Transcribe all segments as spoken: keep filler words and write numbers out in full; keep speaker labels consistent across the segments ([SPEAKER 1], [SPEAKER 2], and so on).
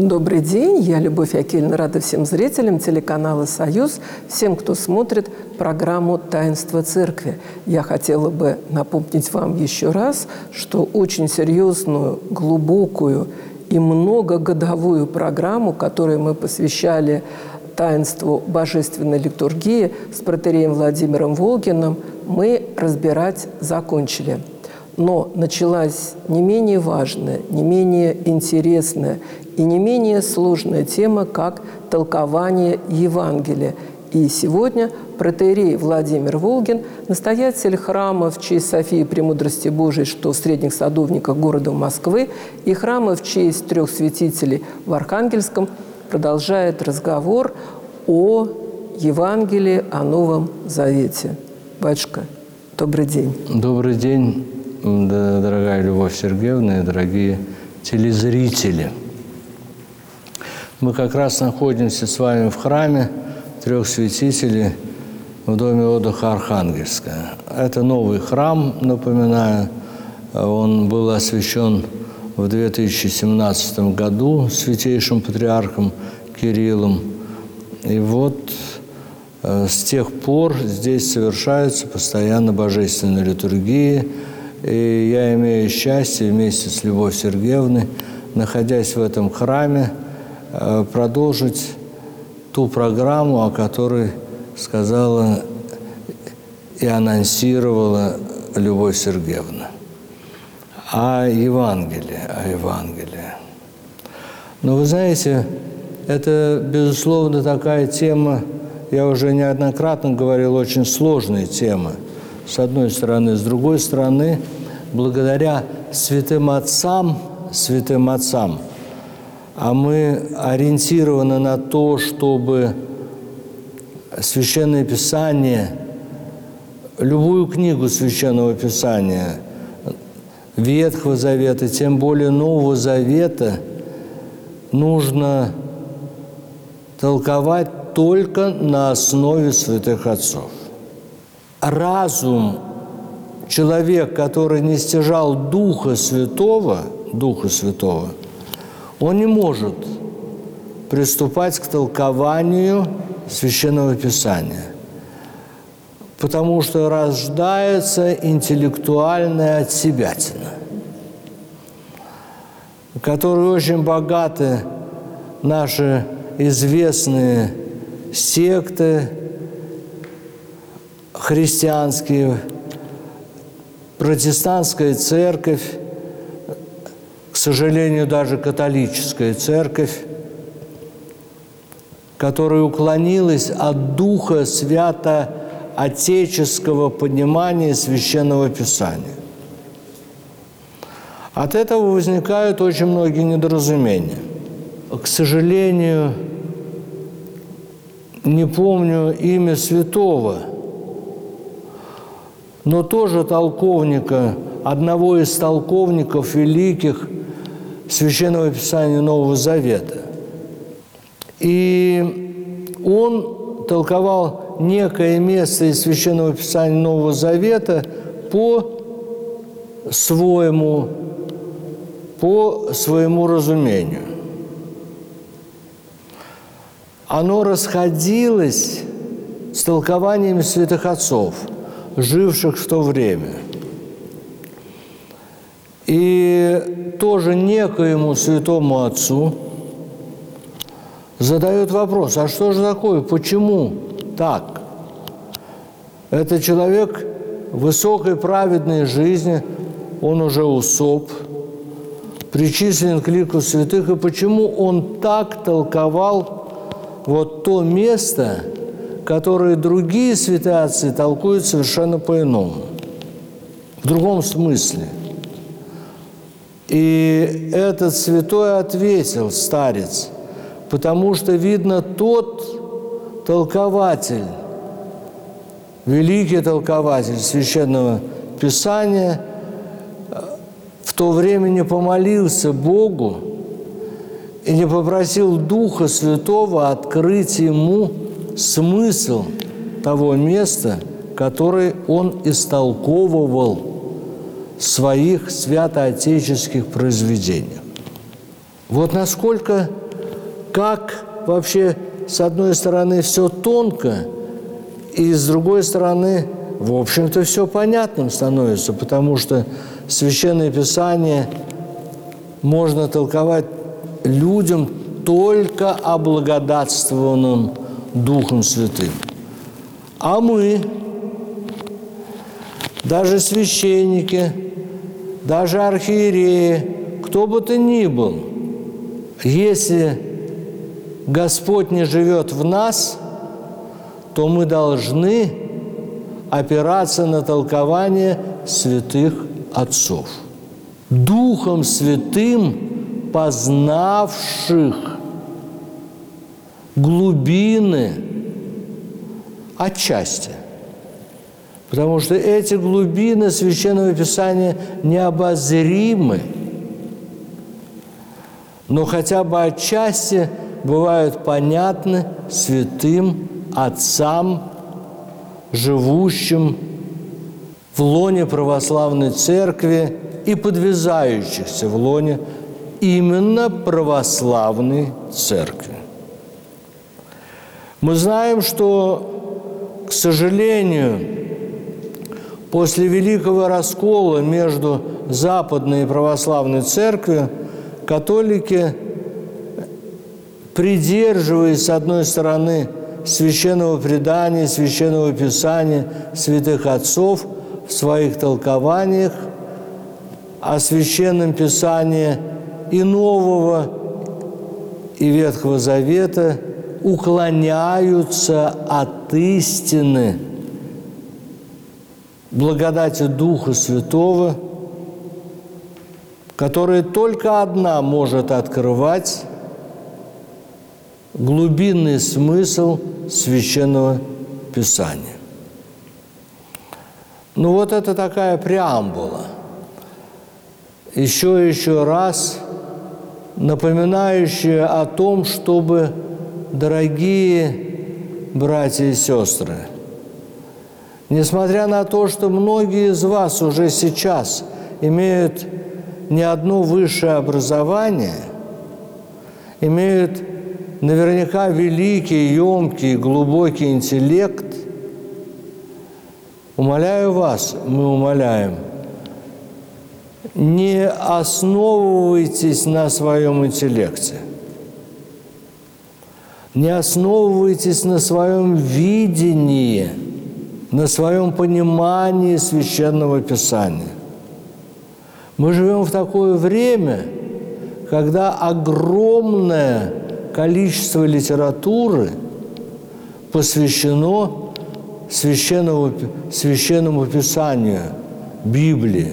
[SPEAKER 1] Добрый день, я Любовь Акельна, рада всем зрителям телеканала «Союз», всем, кто смотрит программу «Таинство Церкви». Я хотела бы напомнить вам еще раз, что очень серьезную, глубокую и многогодовую программу, которую мы посвящали таинству божественной литургии с протоиереем Владимиром Волгиным, мы разбирать закончили. Но началась не менее важная, не менее интересная и не менее сложная тема, как толкование Евангелия. И сегодня протоиерей Владимир Волгин, настоятель храма в честь Софии Премудрости Божией, что в Средних Садовниках города Москвы, и храма в честь трех святителей в Архангельском, продолжает разговор о Евангелии, о Новом Завете. Батюшка, добрый день.
[SPEAKER 2] Добрый день, дорогая Любовь Сергеевна и дорогие телезрители. Мы как раз находимся с вами в храме трех святителей в доме отдыха Архангельская. Это новый храм, напоминаю. Он был освящен в две тысячи семнадцатом году святейшим патриархом Кириллом. И вот э, с тех пор здесь совершаются постоянно божественные литургии. И я имею счастье вместе с Любовью Сергеевной, находясь в этом храме, э, продолжить ту программу, о которой сказала и анонсировала Любовь Сергеевна. О Евангелии, о Евангелии. Но вы знаете, это, безусловно, такая тема, я уже неоднократно говорил, очень сложная тема, с одной стороны. С другой стороны, благодаря святым отцам, святым отцам, а мы ориентированы на то, чтобы Священное Писание, любую книгу Священного Писания, Ветхого Завета, тем более Нового Завета, нужно толковать только на основе святых отцов. Разум, человек, который не стяжал Духа Святого, Духа Святого, он не может приступать к толкованию Священного Писания, потому что рождается интеллектуальная отсебятина, которой очень богаты наши известные секты христианские, протестантская церковь, к сожалению, даже католическая церковь, которая уклонилась от духа свято-отеческого понимания Священного Писания. От этого возникают очень многие недоразумения. К сожалению, не помню имя святого, но тоже толковника, одного из толковников великих Священного Писания Нового Завета. И он толковал некое место из Священного Писания Нового Завета по своему, по своему разумению. Оно расходилось с толкованиями святых отцов, живших в то время. И тоже некоему святому отцу задают вопрос: а что же такое, почему так? Это человек высокой праведной жизни, он уже усоп, причислен к лику святых, и почему он так толковал вот то место, которое другие святые отцы толкуют совершенно по-иному, в другом смысле. И этот святой ответил, старец, потому что, видно, тот толкователь, великий толкователь Священного Писания, в то время не помолился Богу и не попросил Духа Святого открыть ему смысл того места, который он истолковывал в своих святоотеческих произведениях. Вот насколько как вообще, с одной стороны, все тонко, и с другой стороны, в общем-то, все понятным становится, потому что Священное Писание можно толковать людям только облагодатствованным Духом Святым. А мы, даже священники, даже архиереи, кто бы то ни был, если Господь не живет в нас, то мы должны опираться на толкование святых отцов. Духом Святым познавших глубины отчасти. Потому что эти глубины Священного Писания необозримы, но хотя бы отчасти бывают понятны святым отцам, живущим в лоне православной церкви и подвязающихся в лоне именно православной церкви. Мы знаем, что, к сожалению, после великого раскола между Западной и православной церковью католики, придерживаясь, с одной стороны, священного предания, священного писания святых отцов в своих толкованиях о священном писании и Нового, и Ветхого Завета, уклоняются от истины благодати Духа Святого, которая только одна может открывать глубинный смысл Священного Писания. Ну вот это такая преамбула. Еще и еще раз напоминающая о том, чтобы, дорогие братья и сестры, несмотря на то, что многие из вас уже сейчас имеют не одно высшее образование, имеют наверняка великий, емкий, глубокий интеллект, умоляю вас, мы умоляем, не основывайтесь на своем интеллекте, не основывайтесь на своем видении, на своем понимании Священного Писания. Мы живем в такое время, когда огромное количество литературы посвящено священному, священному Писанию, Библии.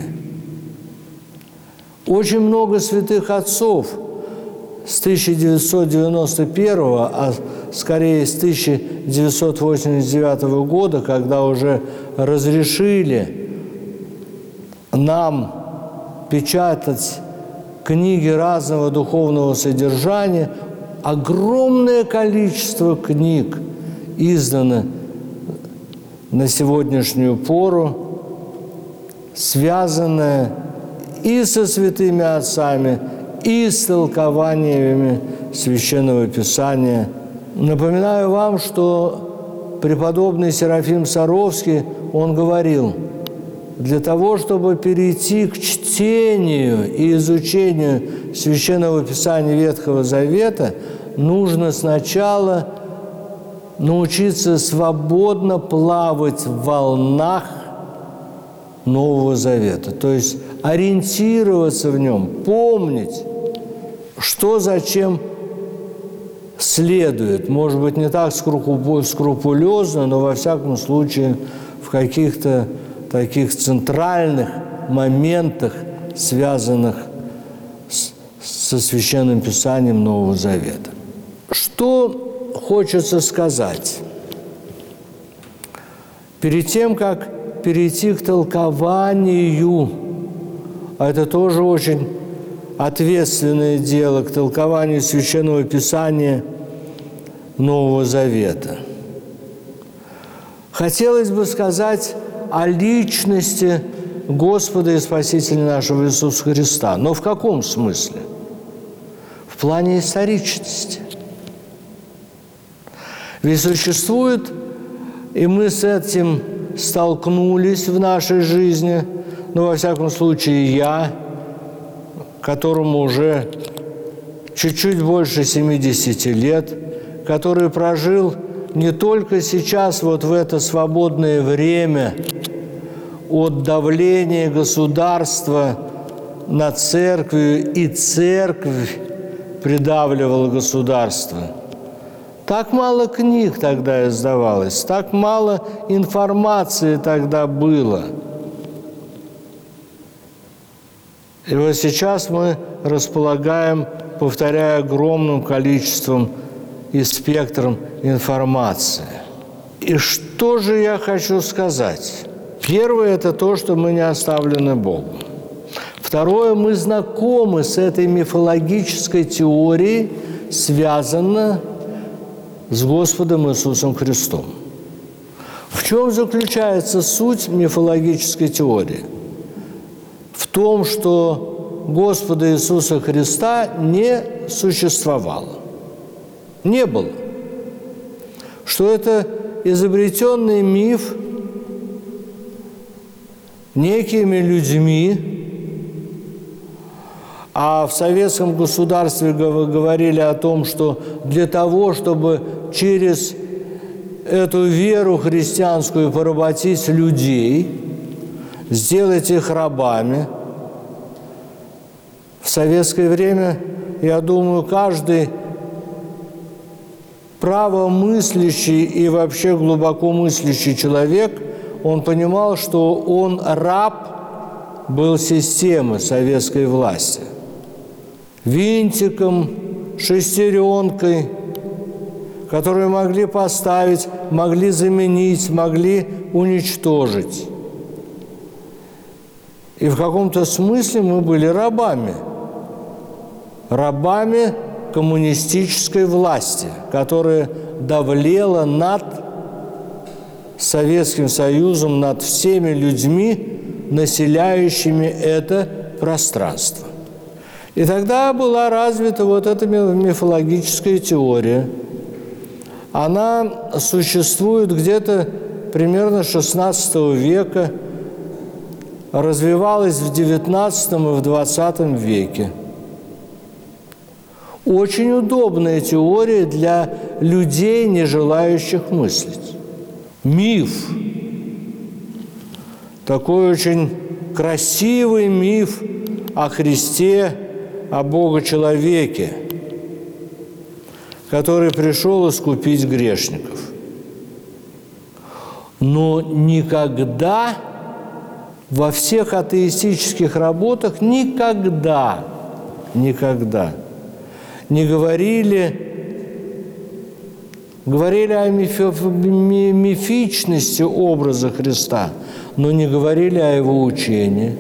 [SPEAKER 2] Очень много святых отцов с тысяча девятьсот девяносто первого, а скорее с тысяча девятьсот восемьдесят девятого года, когда уже разрешили нам печатать книги разного духовного содержания, огромное количество книг издано на сегодняшнюю пору, связанное и со святыми отцами, и с толкованиями Священного Писания. Напоминаю вам, что преподобный Серафим Саровский, он говорил, для того, чтобы перейти к чтению и изучению Священного Писания Ветхого Завета, нужно сначала научиться свободно плавать в волнах Нового Завета, то есть ориентироваться в нем, помнить, что зачем следует. Может быть, не так скрупулезно, но во всяком случае в каких-то таких центральных моментах, связанных с, со Священным Писанием Нового Завета. Что хочется сказать? Перед тем, как перейти к толкованию, а это тоже очень ответственное дело, к толкованию Священного Писания Нового Завета. Хотелось бы сказать о личности Господа и Спасителя нашего Иисуса Христа. Но в каком смысле? В плане историчности. Ведь существует, и мы с этим столкнулись в нашей жизни, ну, во всяком случае, я, которому уже чуть-чуть больше семидесяти лет, который прожил не только сейчас, вот в это свободное время от давления государства над церковью, и церковь придавливала государство. Так мало книг тогда издавалось, так мало информации тогда было. И вот сейчас мы располагаем, повторяю, огромным количеством и спектром информации. И что же я хочу сказать? Первое – это то, что мы не оставлены Богом. Второе – мы знакомы с этой мифологической теорией, связанной с Господом Иисусом Христом. В чем заключается суть мифологической теории? В том, что Господа Иисуса Христа не существовало. Не было. Что это изобретенный миф некими людьми, а в советском государстве говорили о том, что для того, чтобы через эту веру христианскую поработить людей, сделать их рабами, в советское время, я думаю, каждый правомыслящий и вообще глубоко мыслящий человек, он понимал, что он раб был системы советской власти. Винтиком, шестеренкой, которые могли поставить, могли заменить, могли уничтожить. И в каком-то смысле мы были рабами. Рабами коммунистической власти, которая давлела над Советским Союзом, над всеми людьми, населяющими это пространство. И тогда была развита вот эта мифологическая теория. Она существует где-то примерно шестнадцатого века, развивалась в девятнадцатом и в двадцатом веке. Очень удобная теория для людей, не желающих мыслить. Миф. Такой очень красивый миф о Христе, о Бога-человеке, который пришел искупить грешников. Но никогда во всех атеистических работах никогда, никогда не говорили, говорили о мифи, мифичности образа Христа, но не говорили о Его учении,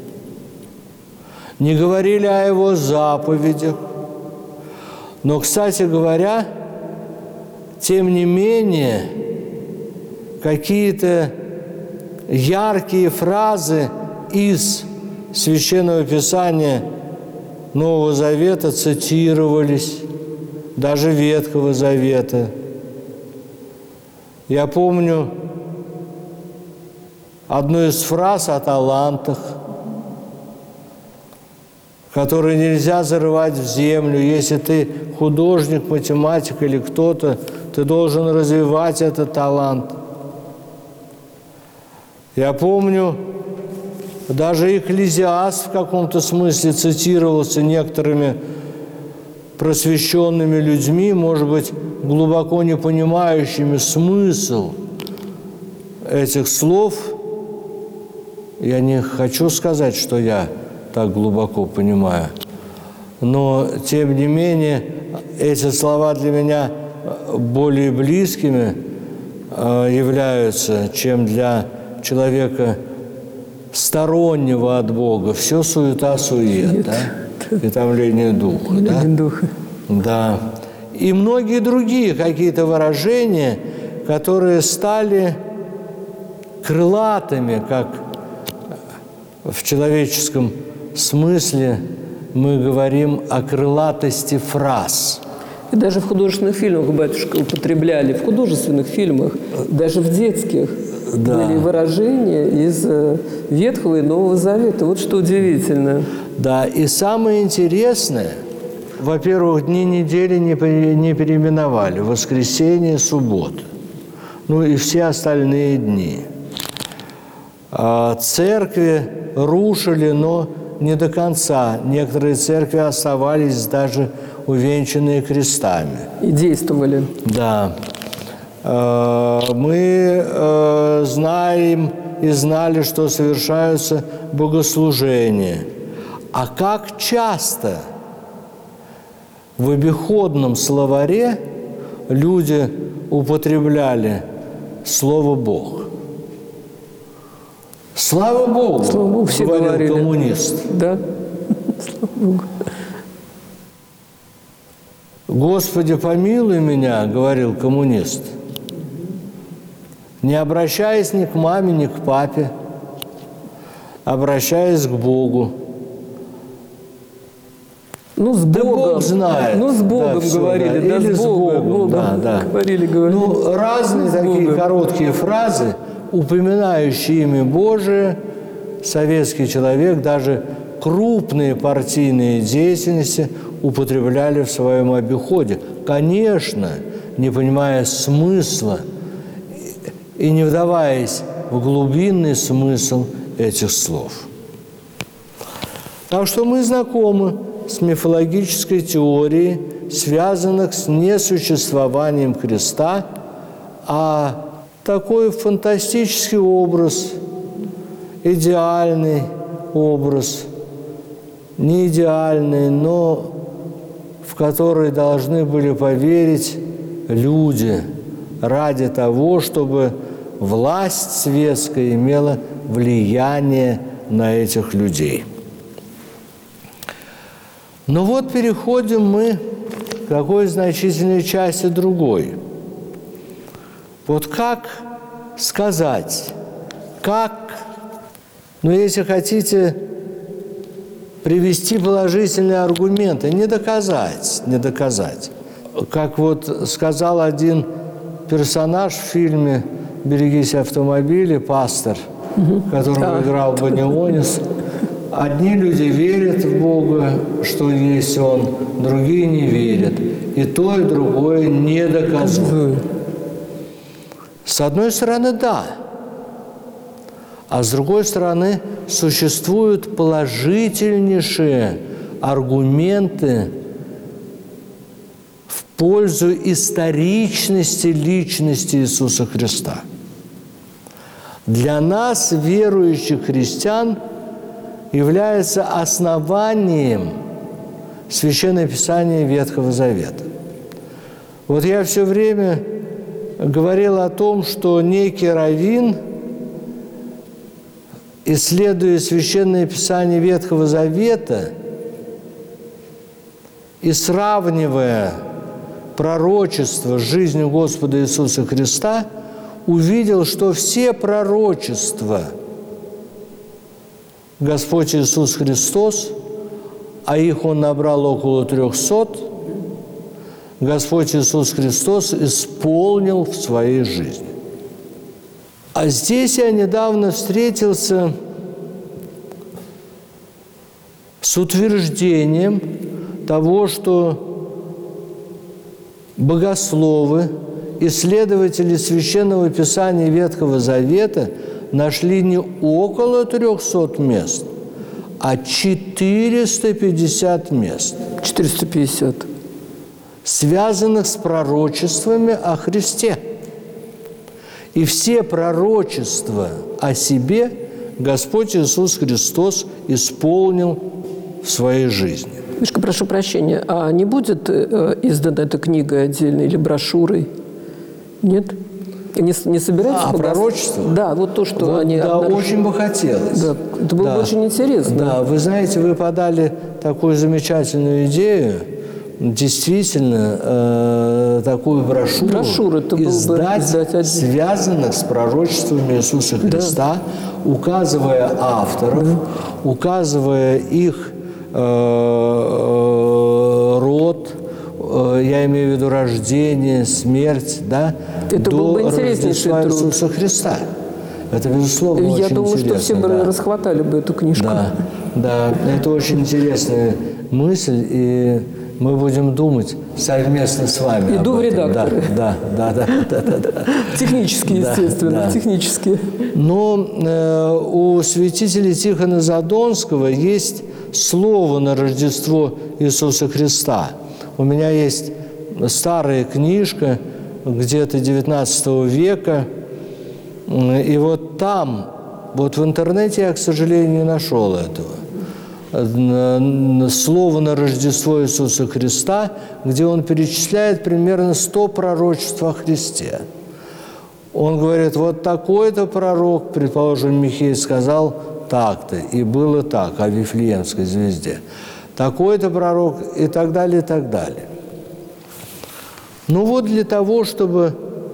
[SPEAKER 2] не говорили о Его заповедях. Но, кстати говоря, тем не менее, какие-то яркие фразы из Священного Писания Нового Завета цитировались, даже Ветхого Завета. Я помню одну из фраз о талантах, которые нельзя зарывать в землю. Если ты художник, математик или кто-то, ты должен развивать этот талант. Я помню, даже Экклезиаст в каком-то смысле цитировался некоторыми просвещенными людьми, может быть, глубоко не понимающими смысл этих слов. Я не хочу сказать, что я так глубоко понимаю, но, тем не менее, эти слова для меня более близкими являются, чем для человека стороннего от Бога. Все суета-сует, да? И томление духа. Да?
[SPEAKER 1] духа.
[SPEAKER 2] Да. И многие другие какие-то выражения, которые стали крылатыми, как в человеческом смысле мы говорим о крылатости фраз.
[SPEAKER 1] И даже в художественных фильмах, батюшка, употребляли, в художественных фильмах, даже в детских, да, были выражения из Ветхого и Нового Завета. Вот что удивительно.
[SPEAKER 2] Да, и самое интересное, во-первых, дни недели не, не переименовали. Воскресенье, суббота. Ну и все остальные дни. А церкви рушили, но не до конца. Некоторые церкви оставались даже увенчанные крестами.
[SPEAKER 1] И действовали.
[SPEAKER 2] Да. Мы знаем и знали, что совершаются богослужения. А как часто в обиходном словаре люди употребляли слово «Бог»? Слава Богу,
[SPEAKER 1] Слава Богу, все
[SPEAKER 2] говорил
[SPEAKER 1] говорили.
[SPEAKER 2] Коммунист.
[SPEAKER 1] Да, слава Богу.
[SPEAKER 2] «Господи, помилуй меня», — говорил коммунист, не обращаясь ни к маме, ни к папе, обращаясь к Богу.
[SPEAKER 1] Ну, с
[SPEAKER 2] Да
[SPEAKER 1] Богом.
[SPEAKER 2] Бог знает.
[SPEAKER 1] Ну, с Богом
[SPEAKER 2] да, все,
[SPEAKER 1] говорили,
[SPEAKER 2] да.
[SPEAKER 1] да,
[SPEAKER 2] Или
[SPEAKER 1] с Богом. Богом.
[SPEAKER 2] Да, да.
[SPEAKER 1] Говорили, говорили.
[SPEAKER 2] Ну, разные
[SPEAKER 1] С
[SPEAKER 2] такие
[SPEAKER 1] Богом.
[SPEAKER 2] короткие фразы, упоминающие имя Божие, советский человек даже крупные партийные деятельности употребляли в своем обиходе. Конечно, не понимая смысла и не вдаваясь в глубинный смысл этих слов. Так что мы знакомы с мифологической теорией, связанных с несуществованием креста, а такой фантастический образ, идеальный образ, не идеальный, но в который должны были поверить люди ради того, чтобы власть светская имела влияние на этих людей. Но вот переходим мы к такой значительной части другой. Вот как сказать, как, ну, если хотите, привести положительные аргументы, не доказать, не доказать. Как вот сказал один персонаж в фильме «Берегись автомобиля», пастор, угу. которого играл Банионис, одни люди верят в Бога, что есть Он, другие не верят. И то, и другое не доказуемо. С одной стороны, да. А с другой стороны, существуют положительнейшие аргументы в пользу историчности личности Иисуса Христа. Для нас, верующих христиан, является основанием Священное Писание Ветхого Завета. Вот я все время говорил о том, что некий раввин, исследуя Священное Писание Ветхого Завета и сравнивая пророчество с жизнью Господа Иисуса Христа, увидел, что все пророчества Господь Иисус Христос, а их Он набрал около трехсот, Господь Иисус Христос исполнил в своей жизни. А здесь я недавно встретился с утверждением того, что богословы, исследователи Священного Писания Ветхого Завета нашли не около трехсот мест, а четыреста пятьдесят мест.
[SPEAKER 1] четыреста пятьдесят.
[SPEAKER 2] Связанных с пророчествами о Христе. И все пророчества о себе Господь Иисус Христос исполнил в своей жизни.
[SPEAKER 1] Мишка, прошу прощения, а не будет э, издана эта книга отдельно или брошюрой? Нет? Не, не собираются?
[SPEAKER 2] А,
[SPEAKER 1] погас...
[SPEAKER 2] пророчество?
[SPEAKER 1] Да, вот то, что
[SPEAKER 2] вот,
[SPEAKER 1] они...
[SPEAKER 2] Да,
[SPEAKER 1] обнаружили.
[SPEAKER 2] очень бы хотелось.
[SPEAKER 1] Да, это было
[SPEAKER 2] да.
[SPEAKER 1] бы очень интересно.
[SPEAKER 2] Да, вы знаете, вы подали такую замечательную идею, действительно, э, такую брошюру,
[SPEAKER 1] Брошюру это
[SPEAKER 2] издать,
[SPEAKER 1] издать
[SPEAKER 2] связанных с пророчествами Иисуса Христа, да. указывая авторов, да. указывая их э, род, я имею в виду рождение, смерть, да,
[SPEAKER 1] это
[SPEAKER 2] до
[SPEAKER 1] был бы
[SPEAKER 2] Рождества Иисуса Христа. Это, безусловно,
[SPEAKER 1] Я
[SPEAKER 2] очень
[SPEAKER 1] думаю,
[SPEAKER 2] интересно.
[SPEAKER 1] что все бы
[SPEAKER 2] да.
[SPEAKER 1] расхватали бы эту книжку.
[SPEAKER 2] Да, да, это очень интересная мысль, и мы будем думать совместно с вами.
[SPEAKER 1] Иду в
[SPEAKER 2] об этом.
[SPEAKER 1] редакторы.
[SPEAKER 2] Да, да, да, да, да, да.
[SPEAKER 1] Технические,
[SPEAKER 2] Да,
[SPEAKER 1] естественно,
[SPEAKER 2] да.
[SPEAKER 1] технические.
[SPEAKER 2] Но э, у святителя Тихона Задонского есть слово на Рождество Иисуса Христа. У меня есть старая книжка, где-то девятнадцатого века, и вот там, вот в интернете я, к сожалению, не нашел этого. Слово на Рождество Иисуса Христа, где он перечисляет примерно сто пророчеств о Христе. Он говорит, вот такой-то пророк, предположим, Михей сказал так-то, и было так, о Вифлеемской звезде. Такой-то пророк, и так далее, и так далее. Ну вот для того, чтобы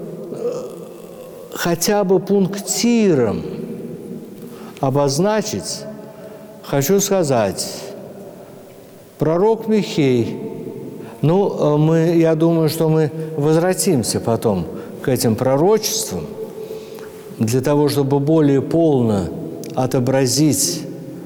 [SPEAKER 2] хотя бы пунктиром обозначить, хочу сказать, пророк Михей, ну, мы, я думаю, что мы возвратимся потом к этим пророчествам, для того, чтобы более полно отобразить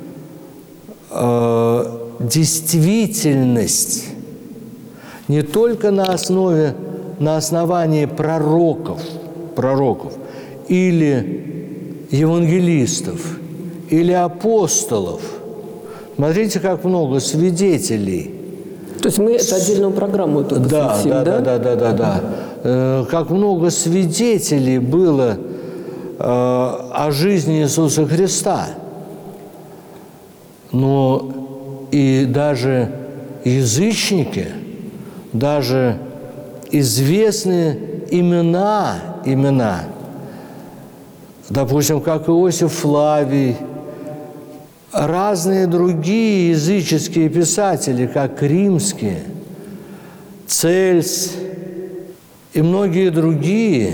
[SPEAKER 2] э, действительность не только на основе, на основании пророков, пророков или евангелистов, или апостолов. Смотрите, как много свидетелей.
[SPEAKER 1] То есть мы это отдельную программу эту
[SPEAKER 2] Да,
[SPEAKER 1] посвятим,
[SPEAKER 2] да,
[SPEAKER 1] да?
[SPEAKER 2] да, да, да, да, да. Э, как много свидетелей было э, о жизни Иисуса Христа. Но и даже язычники, даже известные имена, имена, допустим, как Иосиф Флавий, разные другие языческие писатели, как римские, Цельс и многие другие,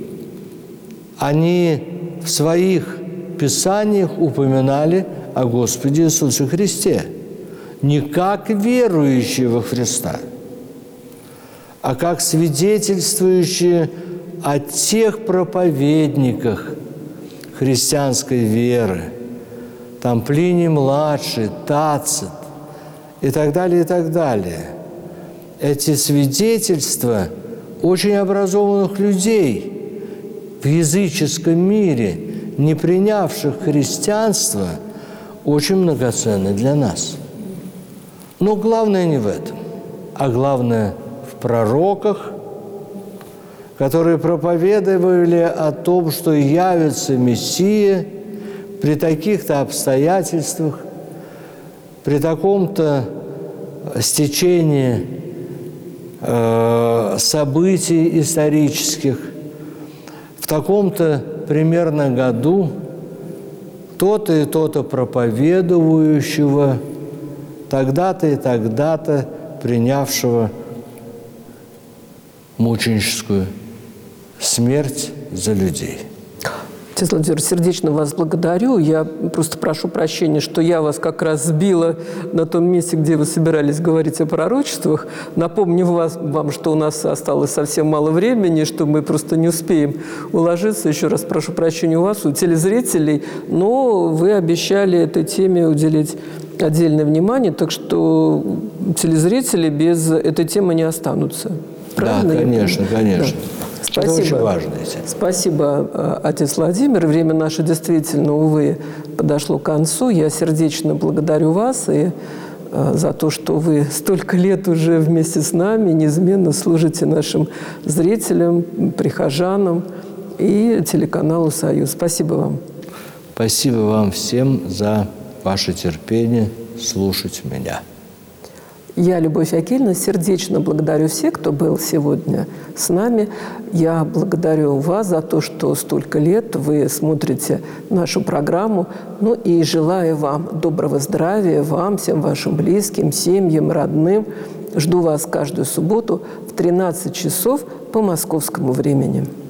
[SPEAKER 2] они в своих писаниях упоминали о Господе Иисусе Христе не как верующие во Христа, а как свидетельствующие о тех проповедниках христианской веры, там Плиний-младший, Тацит и так далее, и так далее. Эти свидетельства очень образованных людей в языческом мире, не принявших христианство, очень многоценны для нас. Но главное не в этом, а главное в пророках, которые проповедовали о том, что явится Мессия при таких-то обстоятельствах, при таком-то стечении э, событий исторических, в таком-то примерно году то-то и то-то проповедующего, тогда-то и тогда-то принявшего мученическую смерть за людей.
[SPEAKER 1] Отец Владимир, сердечно вас благодарю. Я просто прошу прощения, что я вас как раз сбила на том месте, где вы собирались говорить о пророчествах. Напомню вас, вам, что у нас осталось совсем мало времени, что мы просто не успеем уложиться. Еще раз прошу прощения у вас, у телезрителей, но вы обещали этой теме уделить отдельное внимание, так что телезрители без этой темы не останутся. Правильно?
[SPEAKER 2] Да, конечно, конечно.
[SPEAKER 1] Да. Спасибо.
[SPEAKER 2] Это очень важно.
[SPEAKER 1] Спасибо, отец Владимир. Время наше действительно, увы, подошло к концу. Я сердечно благодарю вас и за то, что вы столько лет уже вместе с нами неизменно служите нашим зрителям, прихожанам и телеканалу «Союз». Спасибо вам.
[SPEAKER 2] Спасибо вам всем за ваше терпение слушать меня.
[SPEAKER 1] Я, Любовь Акельевна, сердечно благодарю всех, кто был сегодня с нами. Я благодарю вас за то, что столько лет вы смотрите нашу программу. Ну и желаю вам доброго здравия, вам, всем вашим близким, семьям, родным. Жду вас каждую субботу в тринадцать часов по московскому времени.